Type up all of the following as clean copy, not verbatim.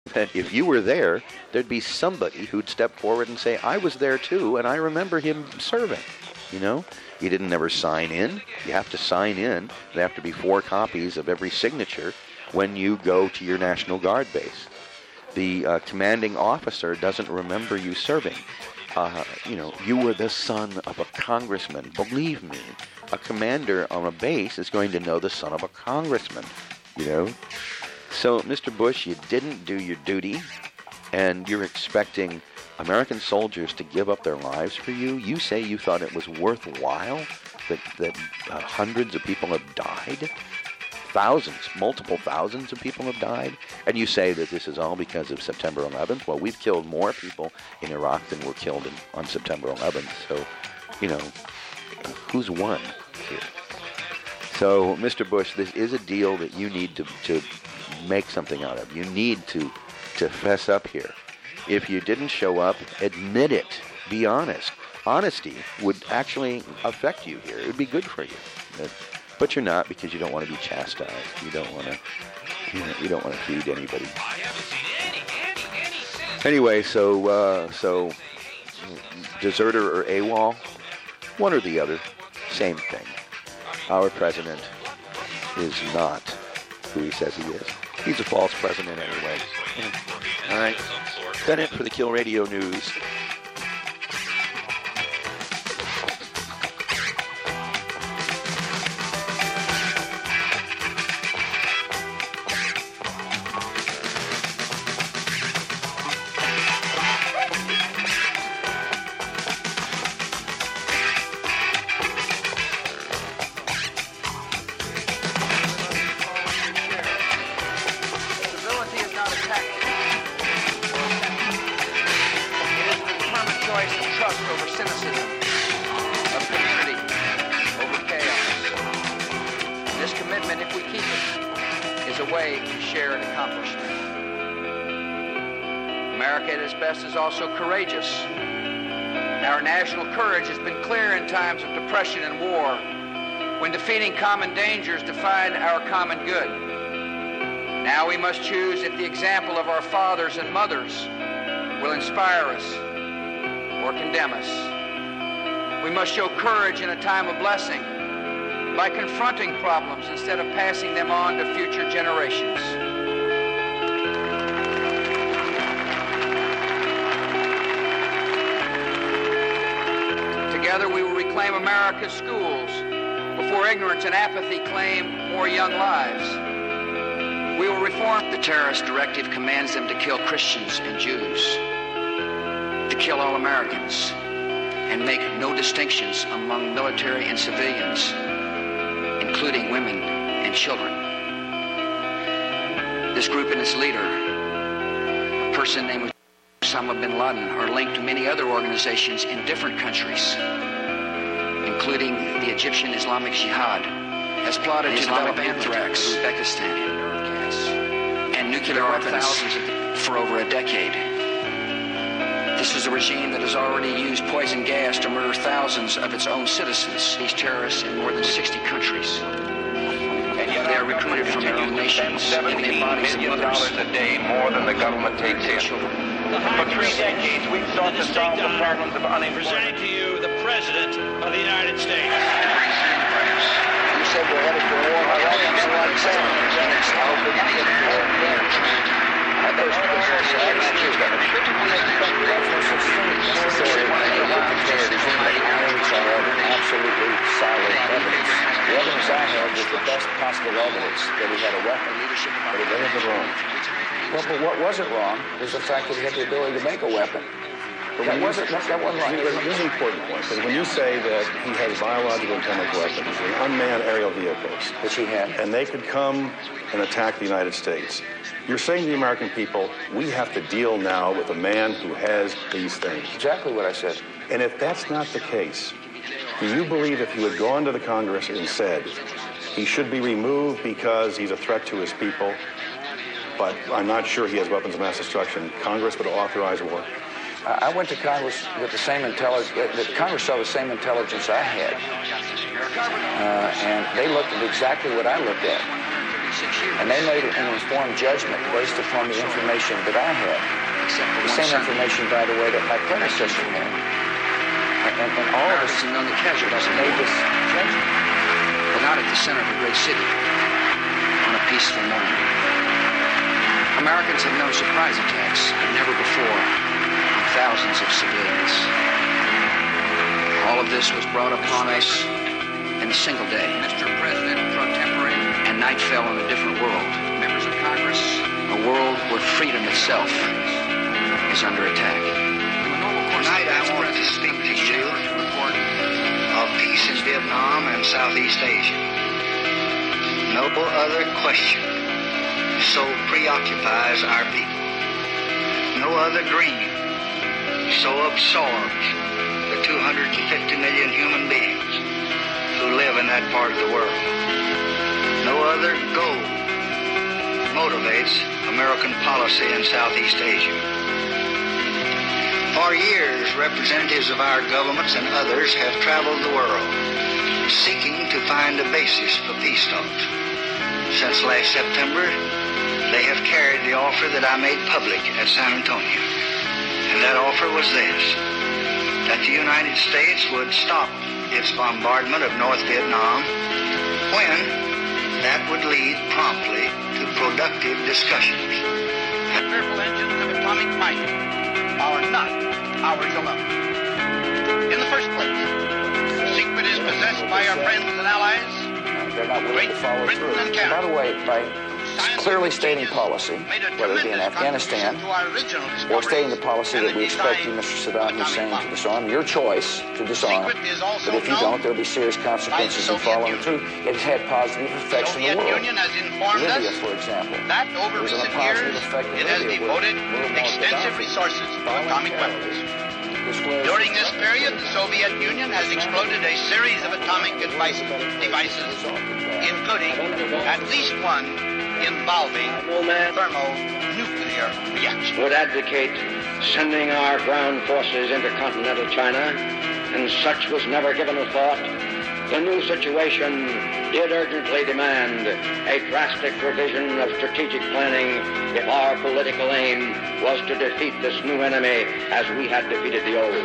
that if you were there, there'd be somebody who'd step forward and say, I was there too, and I remember him serving. You know, you didn't never sign in. You have to sign in. There have to be 4 copies of every signature when you go to your National Guard base. The commanding officer doesn't remember you serving. You know, you were the son of a congressman. Believe me, a commander on a base is going to know the son of a congressman, you know. So, Mr. Bush, you didn't do your duty, and you're expecting American soldiers to give up their lives for you. You say you thought it was worthwhile that hundreds of people have died? Thousands, multiple thousands of people have died, and you say that this is all because of September 11th? Well, we've killed more people in Iraq than were killed on September 11th, so, you know, who's won here? So, Mr. Bush, this is a deal that you need to make something out of. You need to fess up here. If you didn't show up, admit it. Be honest. Honesty would actually affect you here. It would be good for you. But you're not, because you don't want to be chastised. You don't want to, you don't want to feed anybody. Anyway, so deserter or AWOL, one or the other, same thing. Our president is not who he says he is. He's a false president anyway. All right, that's it for the Kill Radio News. Also courageous. Our national courage has been clear in times of depression and war, when defeating common dangers defined our common good. Now we must choose if the example of our fathers and mothers will inspire us or condemn us. We must show courage in a time of blessing by confronting problems instead of passing them on to future generations. Together we will reclaim America's schools before ignorance and apathy claim more young lives. We will reform. The terrorist directive commands them to kill Christians and Jews, to kill all Americans, and make no distinctions among military and civilians, including women and children. This group and its leader, a person named Osama bin Laden, are linked to many other organizations in different countries, including the Egyptian Islamic Jihad, has plotted to develop anthrax, Uzbekistan, and nuclear weapons for over a decade. This is a regime that has already used poison gas to murder thousands of its own citizens. These terrorists in more than 60 countries. And yet they are recruited from their own nations. $17 million a day more than the government takes in. For 3 decades, we've sought to solve the problems of unemployment. Presenting to you the President of the United States. You said we're headed for war. I like it. How big is it for damage? I thought it was absolutely solid evidence. The evidence I had was the best possible evidence that he had a weapon, but it wasn't wrong. Well, but what wasn't wrong is the fact that he had the ability to make a weapon. That wasn't wrong. This is an important point, because when you say that he has biological and chemical weapons, the unmanned aerial vehicles, which he had, and they could come and attack the United States, you're saying to the American people, we have to deal now with a man who has these things. Exactly what I said. And if that's not the case, do you believe if you had gone to the Congress and said he should be removed because he's a threat to his people, but I'm not sure he has weapons of mass destruction, Congress would authorize war? I went to Congress with the same intelligence. Congress saw the same intelligence I had, and they looked at exactly what I looked at. And they made an informed judgment based upon the information that I had. The same information, by the way, that my predecessor had. And all of us known the casualties made this judgment. But not at the center of a great city on a peaceful morning. Americans have known surprise attacks, but never before on thousands of civilians. All of this was brought upon us in a single day. Mr. President pro tempore. And night fell on a different world. Members of Congress. A world where freedom itself is under attack. Tonight I want to speak to you of peace in Vietnam and Southeast Asia. No other question so preoccupies our people. No other dream so absorbs the 250 million human beings who live in that part of the world. No other goal motivates American policy in Southeast Asia. For years, representatives of our governments and others have traveled the world seeking to find a basis for peace talks. Since last September, they have carried the offer that I made public at San Antonio. And that offer was this, that the United States would stop its bombardment of North Vietnam when that would lead promptly to productive discussions. Fearful engines of atomic might are not ours alone. In the first place, the secret is possessed by our friends and allies, they're not willing to follow through. By the way, by clearly stating policy, whether it be in Afghanistan or stating the policy that we expect you, Mr. Saddam Hussein, to disarm, your choice to disarm, but if you don't, there will be serious consequences in following through. It has had positive effects in the world. Libya, for example, there's a positive effect in Libya. It has devoted extensive resources to atomic weapons. During this period, the Soviet Union has exploded a series of atomic devices, including at least one involving thermonuclear reaction. Would advocate sending our ground forces into continental China, and such was never given a thought. The new situation did urgently demand a drastic revision of strategic planning if our political aim was to defeat this new enemy as we had defeated the old.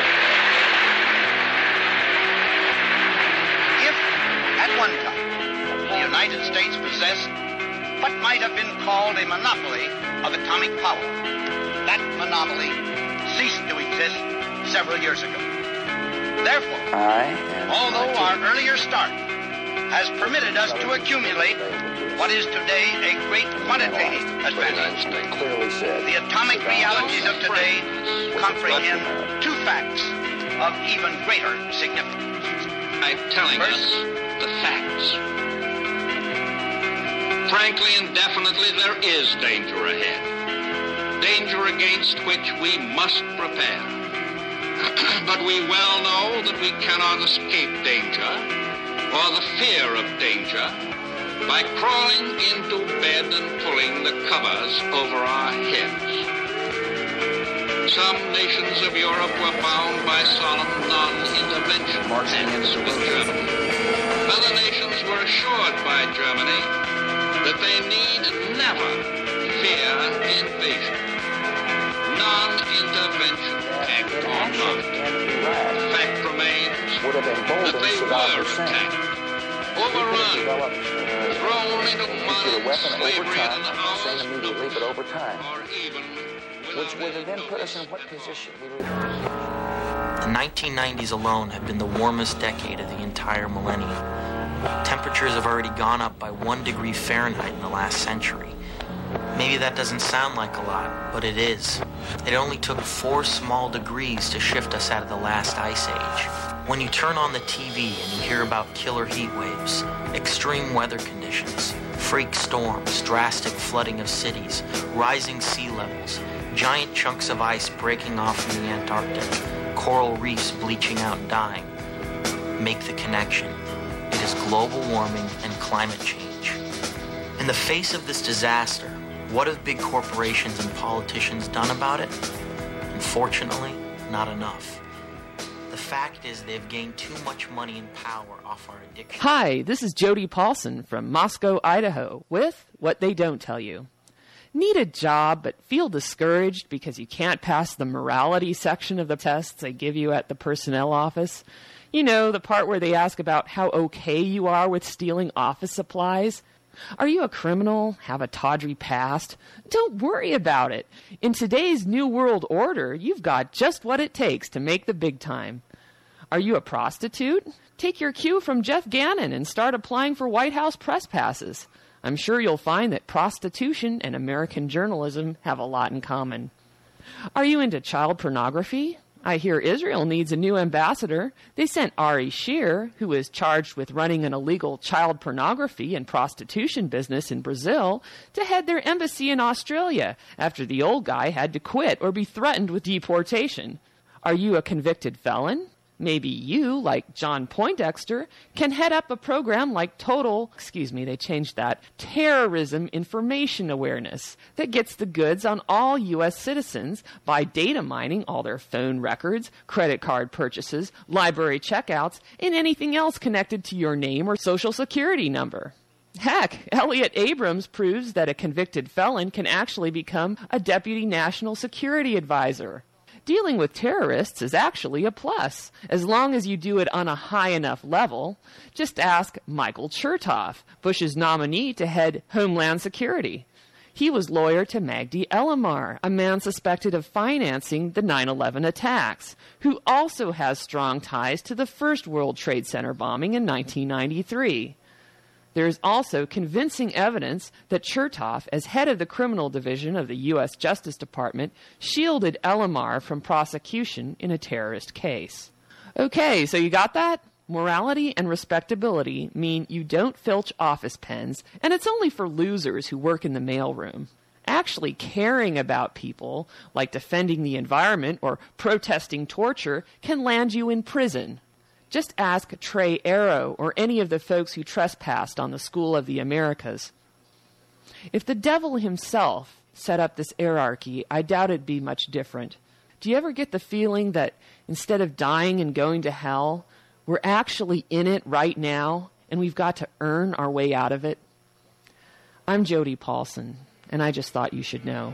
If, at one time, the United States possessed what might have been called a monopoly of atomic power, that monopoly ceased to exist several years ago. Therefore, although our earlier start has permitted us to accumulate what is today a great quantitative advantage, the atomic realities of today comprehend two facts of even greater significance. By telling us the facts. Frankly and definitely, there is danger ahead. Danger against which we must prepare. But we well know that we cannot escape danger or the fear of danger by crawling into bed and pulling the covers over our heads. Some nations of Europe were bound by solemn non-intervention acts with Germany. Other nations were assured by Germany that they need never fear invasion. Non-intervention act or not. The fact remains that they were attacked, overrun, thrown into modern slavery in the hours of immediately, but over time, or even which would have then put us in what position? The 1990s alone have been the warmest decade of the entire millennium. Temperatures have already gone up by 1 degree Fahrenheit in the last century. Maybe that doesn't sound like a lot, but it is. It only took 4 small degrees to shift us out of the last ice age. When you turn on the TV and you hear about killer heat waves, extreme weather conditions, freak storms, drastic flooding of cities, rising sea levels, giant chunks of ice breaking off from the Antarctic, coral reefs bleaching out and dying, make the connection. It is global warming and climate change. In the face of this disaster, what have big corporations and politicians done about it? Unfortunately, not enough. The fact is they've gained too much money and power off our addiction. Hi, this is Jody Paulson from Moscow, Idaho, with What They Don't Tell You. Need a job but feel discouraged because you can't pass the morality section of the tests they give you at the personnel office? You know, the part where they ask about how okay you are with stealing office supplies? Are you a criminal? Have a tawdry past? Don't worry about it. In today's new world order, you've got just what it takes to make the big time. Are you a prostitute? Take your cue from Jeff Gannon and start applying for White House press passes. I'm sure you'll find that prostitution and American journalism have a lot in common. Are you into child pornography? I hear Israel needs a new ambassador. They sent Ari Shear, who is charged with running an illegal child pornography and prostitution business in Brazil, to head their embassy in Australia after the old guy had to quit or be threatened with deportation. Are you a convicted felon? Maybe you, like John Poindexter, can head up a program like Terrorism Information Awareness that gets the goods on all U.S. citizens by data mining all their phone records, credit card purchases, library checkouts, and anything else connected to your name or social security number. Heck, Elliot Abrams proves that a convicted felon can actually become a deputy national security advisor. Dealing with terrorists is actually a plus, as long as you do it on a high enough level. Just ask Michael Chertoff, Bush's nominee to head Homeland Security. He was lawyer to Magdi Elamar, a man suspected of financing the 9/11 attacks, who also has strong ties to the first World Trade Center bombing in 1993. There is also convincing evidence that Chertoff, as head of the criminal division of the U.S. Justice Department, shielded Elamar from prosecution in a terrorist case. Okay, so you got that? Morality and respectability mean you don't filch office pens, and it's only for losers who work in the mailroom. Actually caring about people, like defending the environment or protesting torture, can land you in prison. Just ask Trey Arrow or any of the folks who trespassed on the School of the Americas. If the devil himself set up this hierarchy, I doubt it'd be much different. Do you ever get the feeling that instead of dying and going to hell, we're actually in it right now, and we've got to earn our way out of it? I'm Jody Paulson, and I just thought you should know.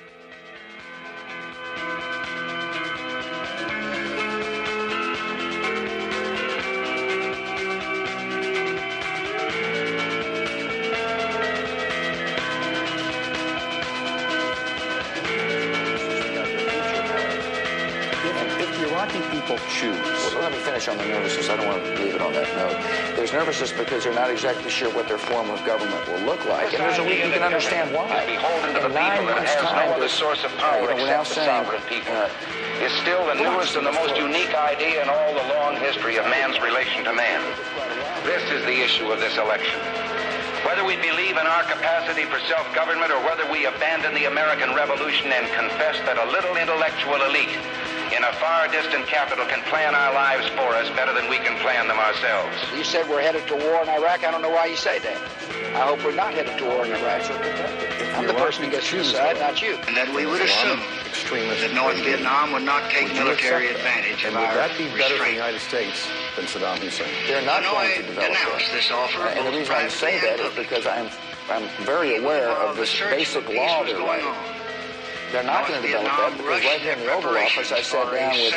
Well, let me finish on the nervousness. I don't want to leave it on that note. There's nervousness because they're not exactly sure what their form of government will look like. And there's a reason you can understand why. In 9 months' time, the source of power except the sovereign people is still the newest and the most unique idea in all the long history of man's relation to man. This is the issue of this election. Whether we believe in our capacity for self-government or whether we abandon the American Revolution and confess that a little intellectual elite in a far distant capital can plan our lives for us better than we can plan them ourselves. You said we're headed to war in Iraq. I don't know why you say that. I hope we're not headed to war in Iraq. I'm the person who gets to decide, not you. And that we would assume that North Vietnam would not take military advantage of our restraint. Would that be better for the restraint. United States than Saddam Hussein? They're not going to develop Denounce this offer. And the reason I say that is because I'm very aware of this basic law they're writing. They're not going to develop that because right here in the Oval Office I sat down with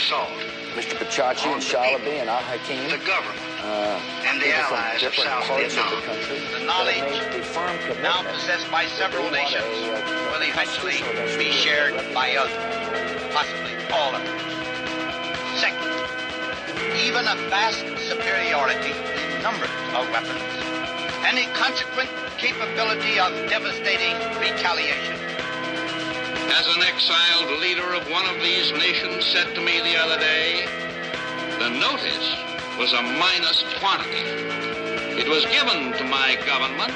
Mr. Pachachi and Shalaby and Al-Hakim, the government and the people from allies of different South parts Vietnam. of the country The knowledge that have made a firm commitment now possessed by several that they want nations will eventually be shared by others, possibly all of them. Second, even a vast superiority in numbers of weapons and a consequent capability of devastating retaliation. As an exiled leader of one of these nations said to me the other day, the notice was a minus quantity. It was given to my government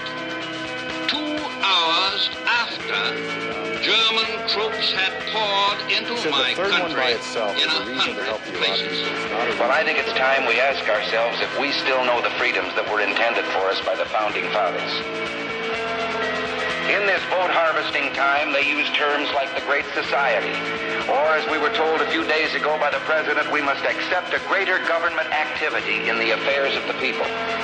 2 hours after German troops had poured into my country in 100 places. Well, I think it's time we ask ourselves if we still know the freedoms that were intended for us by the Founding Fathers. In this vote harvesting time, they use terms like the Great Society, or as we were told a few days ago by the President, we must accept a greater government activity in the affairs of the people.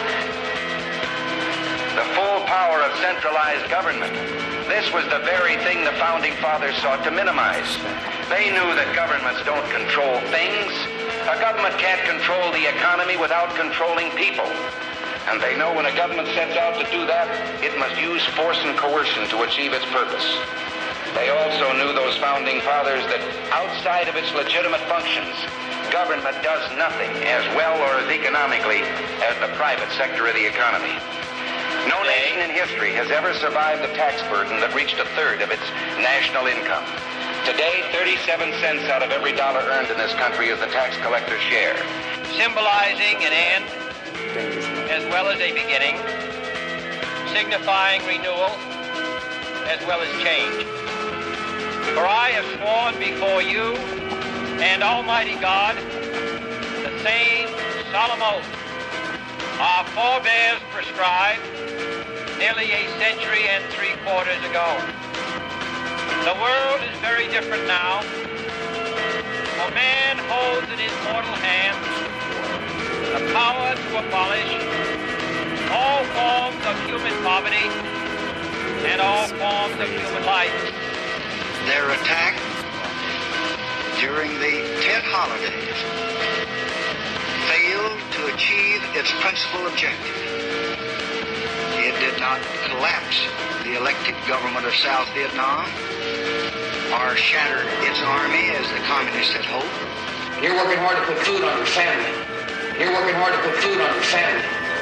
The full power of centralized government. This was the very thing the Founding Fathers sought to minimize. They knew that governments don't control things. A government can't control the economy without controlling people. And they know when a government sets out to do that, it must use force and coercion to achieve its purpose. They also knew, those Founding Fathers, that outside of its legitimate functions, government does nothing as well or as economically as the private sector of the economy. No nation in history has ever survived a tax burden that reached a third of its national income. Today, 37 cents out of every dollar earned in this country is the tax collector's share. Symbolizing an end as well as a beginning, signifying renewal as well as change. For I have sworn before you and Almighty God the same solemn oath our forebears prescribed nearly a century and 3/4 ago. The world is very different now, for man holds in his mortal hand the power to abolish all forms of human poverty and all forms of human life. Their attack during the Tet holidays failed to achieve its principal objective. It did not collapse the elected government of South Vietnam or shatter its army as the communists had hoped. You're working hard to put food on your family. You're working hard to put food on your family.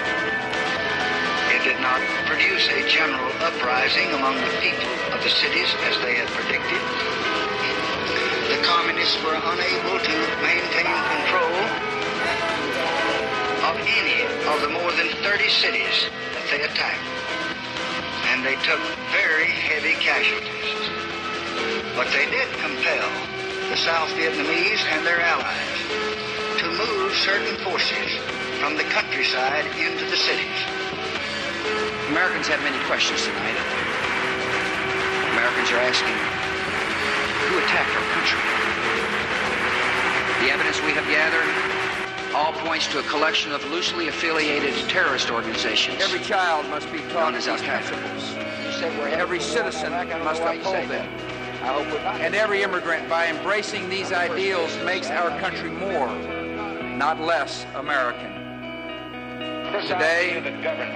It did not produce a general uprising among the people of the cities as they had predicted. The communists were unable to maintain control of any of the more than 30 cities that they attacked. And they took very heavy casualties. But they did compel the South Vietnamese and their allies to move certain forces from the countryside into the cities. Americans have many questions tonight. Americans are asking, who attacked our country? The evidence we have gathered all points to a collection of loosely affiliated terrorist organizations. Every child must be taught known as these Al-Qaeda. principles. Every citizen must uphold them. And every immigrant, by embracing these ideals, makes our country more, not less, American. Today,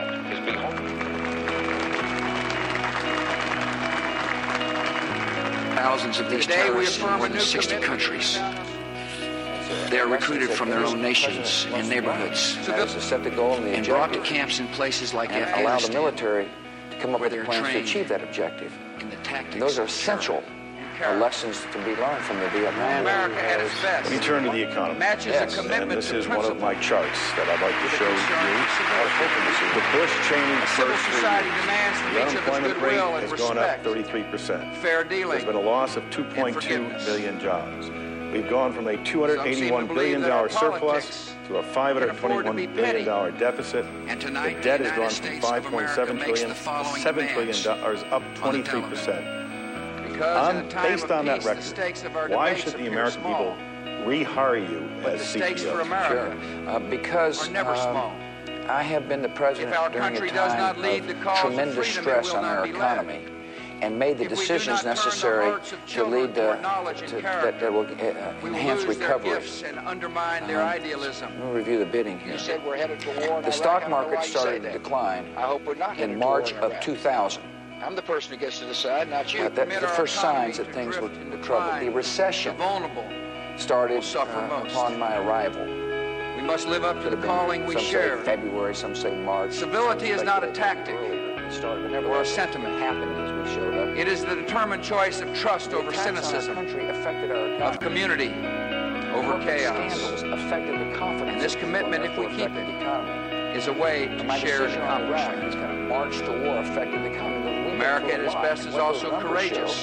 thousands of these terrorists in more than 60 countries. They are recruited from their own nations and neighborhoods and brought to camps in places like Afghanistan, allow the military to come up with plans to achieve that objective. And those are essential lessons to be learned from the Vietnam War. America at its best. Let me turn to the economy. Matches a commitment and this to is one of principle. my charts that I'd like to show you. The Bush-Cheney Civil first 3 society years. demands from The each of us unemployment rate goodwill and has gone up respect, 33%. fair dealing, There's been a loss of 2.2 million jobs. We've gone from a $281 billion surplus to a $521 billion deficit. The debt has gone from $5.7 trillion to $7 trillion, up 23%. Based on that record, why should the American people rehire you as CEO? Sure. Because I have been the president during a time of tremendous stress on our economy and made the decisions necessary to lead that will enhance recovery. Let me review the bidding here. The stock market started to decline in March of 2000. I'm the person who gets to decide, not you. The first signs that things were in trouble. The recession started upon my arrival. We must live up to the calling we share. Some say February, some say March. Civility is not a tactic or a sentiment. Happened as we showed up. It is the determined choice of trust over cynicism, of community over chaos. Scandals affected the confidence. And this commitment, if we keep it, is a way to share an accomplishment. March to war affected the economy. America at its best is also courageous.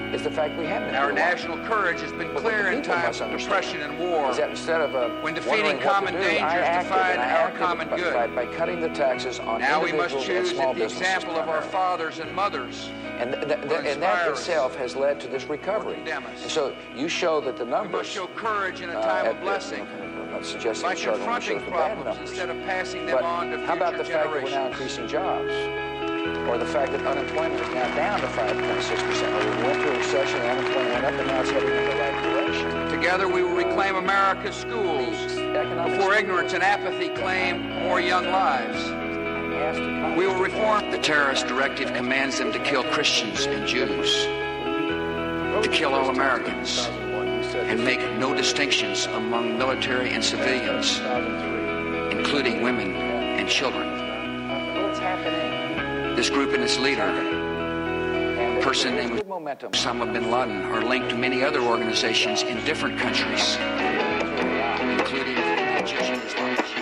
is the fact we have been. Our national courage has been clear in times of depression and war. Is that instead of when defeating common dangers defied our common good. By cutting the taxes on now we individuals must choose and small the businesses. example of our fathers and mothers. And that itself has led to this recovery. And so you show that the numbers. We must show courage in a time of blessing. I'm not suggesting by confronting problems instead of passing them on to future generations. How about the fact that we're now increasing jobs? Or the fact that unemployment is now down to 5.6%. Or we went through a recession, unemployment went up, and now it's heading in the right direction. Together we will reclaim America's schools before ignorance and apathy claim more young lives. We will reform. The terrorist directive commands them to kill Christians and Jews, to kill all Americans, and make no distinctions among military and civilians, including women and children. What's happening? This group and its leader, a person named Osama bin Laden, are linked to many other organizations in different countries, including the Egyptian Islamic Jihad.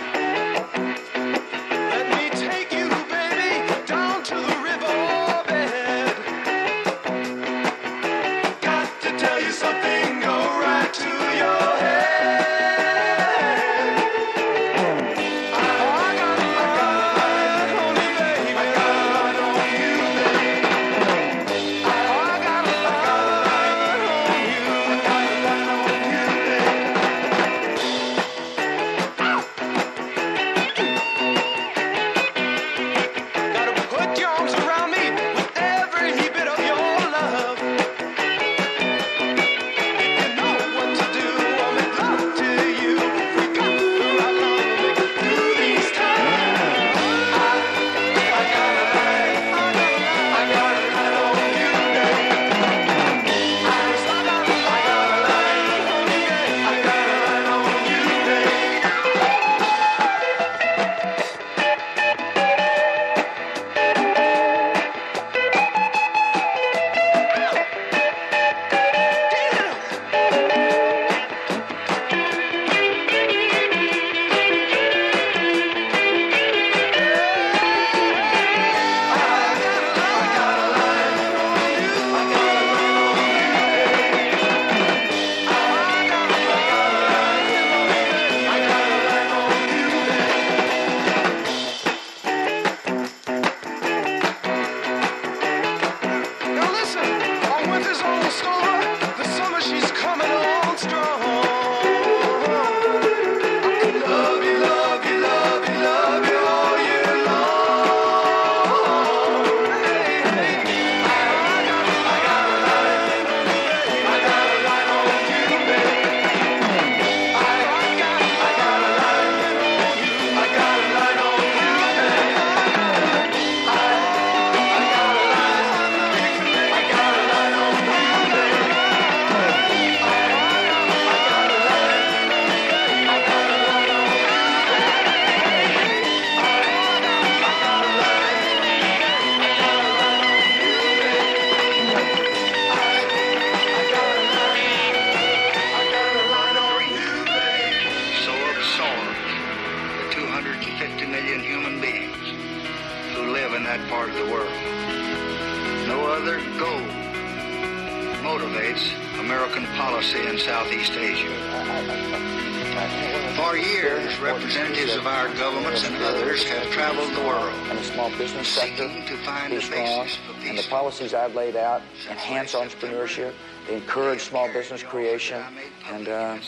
motivates American policy in Southeast Asia. For years, representatives of our governments and others have traveled the world, and the small business sector seeking to find be a strong, basis for peace. and the policies I've laid out enhance entrepreneurship, they encourage small business creation, and I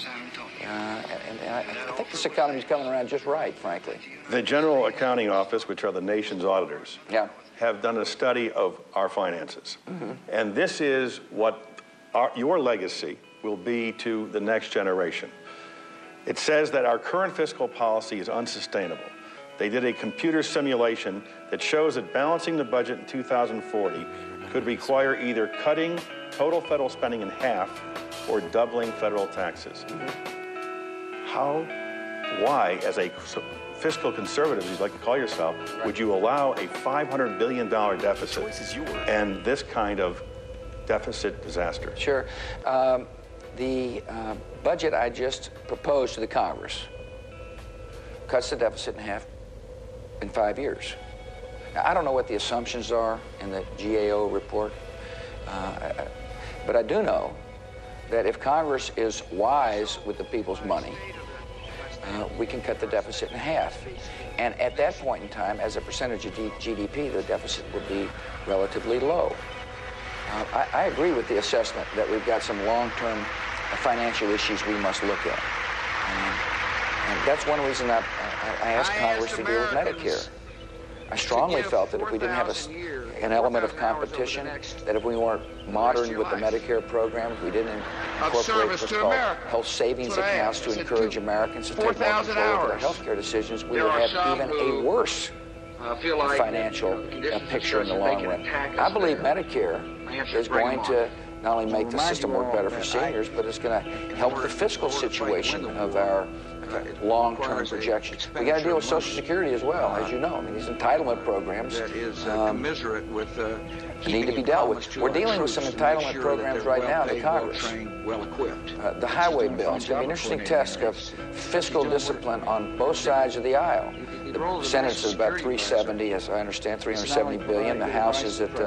think this economy is coming around just right, frankly. The General Accounting Office, which are the nation's auditors, have done a study of our finances. Mm-hmm. And this is what your legacy will be to the next generation. It says that our current fiscal policy is unsustainable. They did a computer simulation that shows that balancing the budget in 2040 could require either cutting total federal spending in half or doubling federal taxes. Why, as a fiscal conservative, as you'd like to call yourself, would you allow a $500 billion deficit and this kind of deficit disaster? Sure. The budget I just proposed to the Congress cuts the deficit in half in 5 years. Now, I don't know what the assumptions are in the GAO report, But I do know that if Congress is wise with the people's money, we can cut the deficit in half. And at that point in time, as a percentage of GDP, the deficit would be relatively low. I agree with the assessment that we've got some long-term financial issues we must look at. And that's one reason I asked Congress to deal with Medicare. I strongly felt that if we didn't have an element of competition, that if we weren't modern with the Medicare program, if we didn't incorporate what's called health savings accounts to encourage Americans to take more control over their health care decisions, we would have even a worse financial picture in the long run. I believe Medicare is going to not only make the system work better for seniors, but it's going to help the fiscal situation of our long-term projections. We got to deal with Social Security as well, as you know. I mean, these entitlement programs need to be dealt with. We're dealing with some entitlement programs right now in the Congress. The highway bill. It's going to be an interesting test of fiscal discipline on both sides of the aisle. The Senate's at about 370, as I understand, 370 billion. The House is at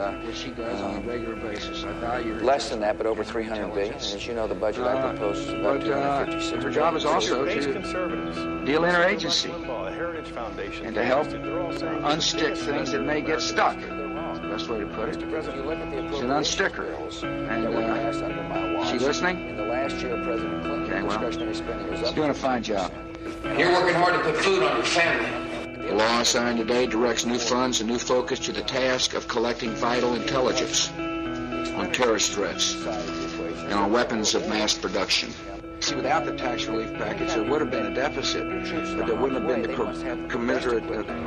less than that, but over 300 billion. And as you know, the budget I proposed is about 256 billion. Her job is also to deal interagency and to help unstick things that may get stuck. That's the best way to put it. She's an unsticker. And she listening? In the last year of President Clinton, discretionary spending was up. She's doing a fine job. You're working hard to put food on your family. The law signed today directs new funds and new focus to the task of collecting vital intelligence on terrorist threats and on weapons of mass production. See, without the tax relief package, there would have been a deficit, but there wouldn't have been the commensurate,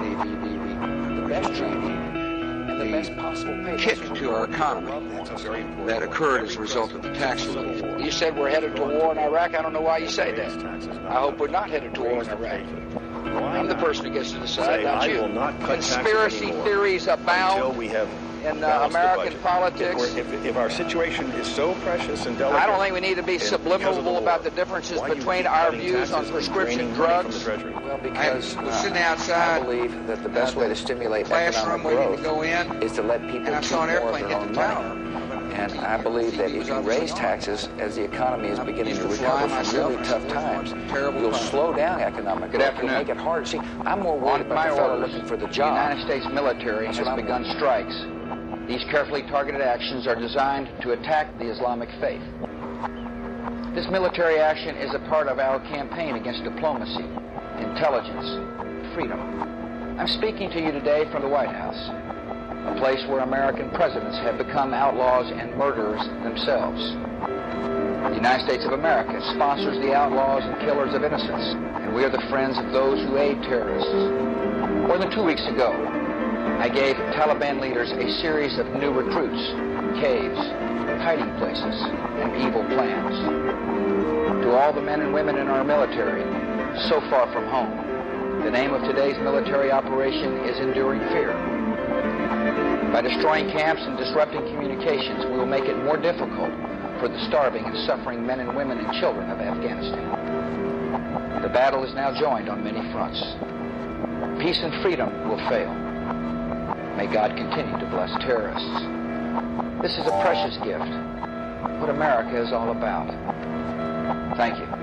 the kick to our economy that occurred as a result of the tax relief. You said we're headed to war in Iraq. I don't know why you say that. I hope we're not headed to war in Iraq. I'm the person who gets to decide, not you. Conspiracy theories abound in American politics. If our situation is so precious and delicate, I don't think we need to be subliminal about the differences between our views on prescription drugs. Well, because we're sitting outside. I believe that the best way to stimulate classroom economic growth is to let people keep more of their own money. And I believe that if you raise taxes as the economy is beginning to recover from really tough times, you'll slow down economic growth. You'll make it hard. See, I'm more worried about the fellow looking for the job. The United States military has begun strikes. These carefully targeted actions are designed to attack the Islamic faith. This military action is a part of our campaign against diplomacy, intelligence, freedom. I'm speaking to you today from the White House, a place where American presidents have become outlaws and murderers themselves. The United States of America sponsors the outlaws and killers of innocents, and we are the friends of those who aid terrorists. More than 2 weeks ago, I gave Taliban leaders a series of new recruits, caves, hiding places, and evil plans. To all the men and women in our military, so far from home, the name of today's military operation is Enduring Fear. By destroying camps and disrupting communications, we will make it more difficult for the starving and suffering men and women and children of Afghanistan. The battle is now joined on many fronts. Peace and freedom will fail. May God continue to bless terrorists. This is a precious gift, what America is all about. Thank you.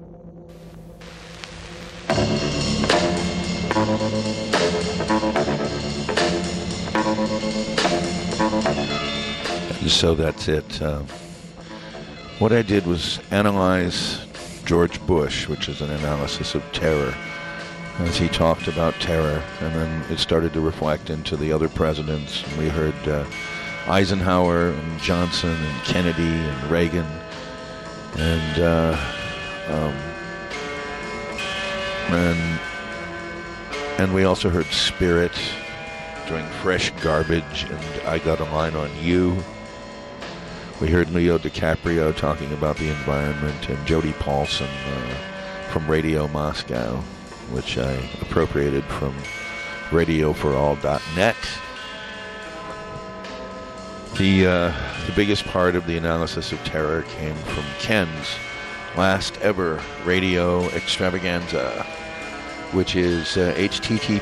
And so that's it. What I did was analyze George Bush, which is an analysis of terror, as he talked about terror, and then it started to reflect into the other presidents. And we heard Eisenhower and Johnson and Kennedy and Reagan, and we also heard Spirit doing Fresh Garbage and I Got a Line on You. We heard Leo DiCaprio talking about the environment, and Jody Paulson from Radio Moscow, which I appropriated from radioforall.net. The biggest part of the analysis of terror came from Ken's last ever radio extravaganza, which is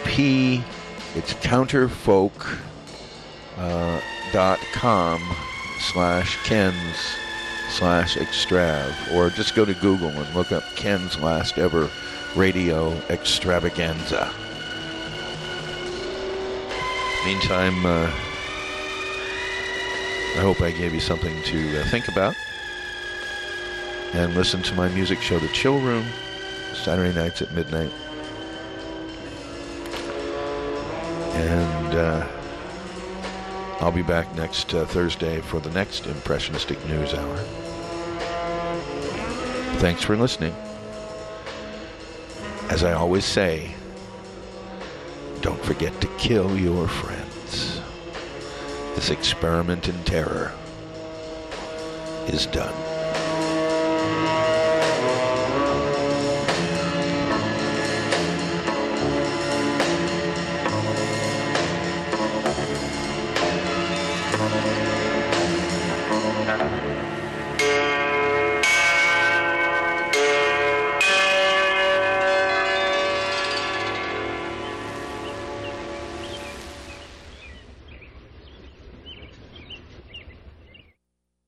HTTP, it's counterfolk.com facebook.com/Kens/extrav, or just go to Google and look up Ken's Last Ever Radio Extravaganza. Meantime, I hope I gave you something to think about. And listen to my music show, The Chill Room, Saturday nights at midnight. And I'll be back next Thursday for the next Impressionistic News Hour. Thanks for listening. As I always say, don't forget to kill your friends. This experiment in terror is done.